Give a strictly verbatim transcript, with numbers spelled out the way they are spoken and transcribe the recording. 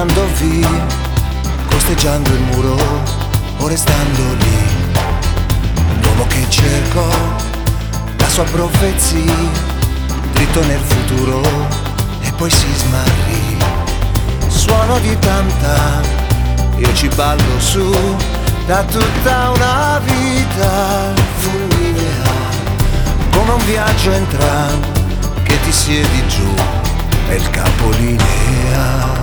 andando via, costeggiando il muro o restando lì. Un uomo che cercò la sua profezia, dritto nel futuro e poi si smarrì. Suono di tanta, io ci ballo su, da tutta una vita fulminea, come un viaggio in tram che ti siedi giù nel capolinea.